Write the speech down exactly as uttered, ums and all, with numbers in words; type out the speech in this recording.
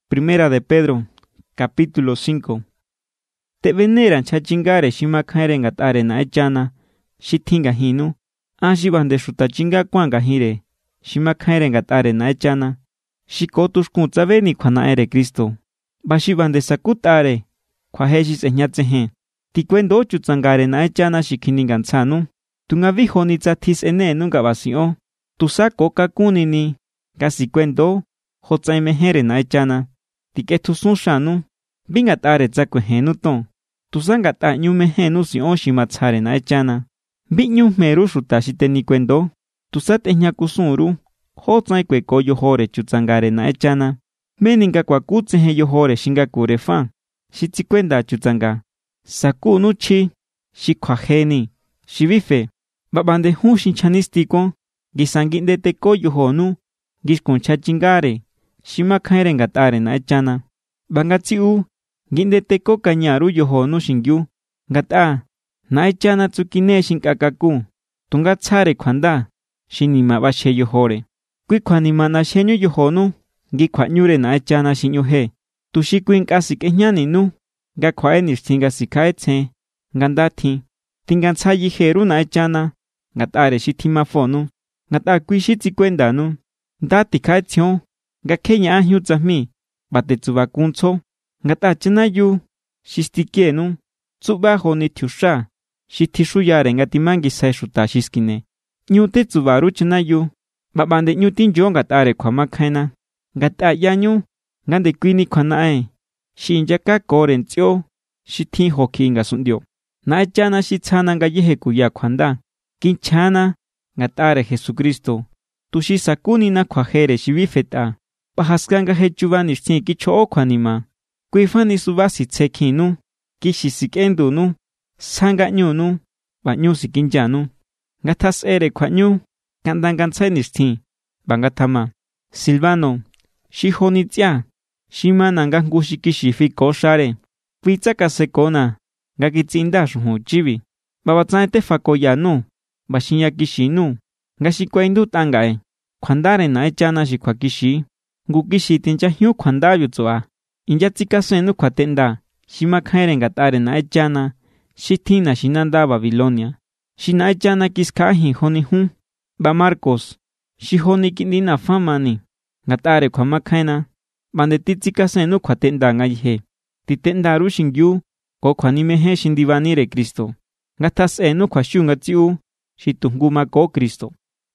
Primera de Pedro, capítulo cinco. Te veneran chachingare shimakhaire ngatare na echana, shitinga hinu, ashibande shuta chinga kwanga hire, shimakhaire ngatare na echana, shikotus kutsaveni kwana ere Kristo, bashibande sakutare, kwaheshis enyatsehe, tikwendo chutsangare na echana shikininganzanu, tungavijo ni tsatis ene nunga basio, tusako kakunini, kasikwendo, hotsaimehere na echana, tiketusun shanu, bingatare tsakwehenu ton, tusangata nyumehenu si oshimatsare na echana, biñu meru shuta shitenikwendo, tusate nyakusuru, hotsai kweko yohore chutsangare na echana, meninga kwakutsehe yohore shingakure fa, shitikwenda chutsanga, saku nuchi, shikwaheni, shibife, babande hun shinchanistiko, gisanginde teko yohonu, giskuncha chingare, shimakhaire ngatare na echana, bangatsiu, ginde teko kanyaru yohonu shingyu, ngata, na echana tsukine shinkakaku, tungatsare kwanda, shinima bashe yohore, kwikwanima na shenyu yohonu, gikwanyure na echana shinyuhe, tushikwin kasi kenyaninu, gakwae nishtinga sikaetse, ngandati, tingansayi heru na echana, ngatare shitimafonu, ngata kwishitikwendanu, ndati kaetsion, gakenya ahyu tsahmi, batetsubakunso, ngata chenayu, shistikienu, tsubajo ni tiusha, shitishuyare ngatimangi saishuta shiskine, nyute tsubaru chenayu, babande nyutinjo ngatare kwamakhaina, ngata yanyu, ngande kwini kwanae, shinjaka koren tsyo, shitin hoki ngasundio, na echana shitsana ngayehe kuya kwanda, kinchana, ngatare Jesucristo, tushisakuni na kwajere shibifeta, pahaskanga hechuba nishtin kicho kwanima, kuifani subasi tsekinu, kishisikendunu, sanga nyunu, banyu sikinjanu, ngatas ere kwanyu, kandangantsai nishtin, bangatama, Silvano, shihonitia, shimana ngangushikishifi koshare, kuitzaka sekona, ngakitsinda shuhu chibi, babatsaete fakoyanu, bashinyakishinu, ngashikwaindu tangae, kwandare na echana shikwakishi, ngukishi tincha hiu kwandayu tsoa, inyatsika senu kwatenda, shimakhaire ngatare na echana, shitina shinanda Babilonia, shina echana kiskahi honihun, ba Marcos, shihoni kindina famani, ngatare kwamakhaina, bande titsika senu kwatenda ngayihe, titendaru shingyu, ko kwanimehe shindivanire Kristo, ngatas enu kwashungatsiu, shitunguma ko Kristo.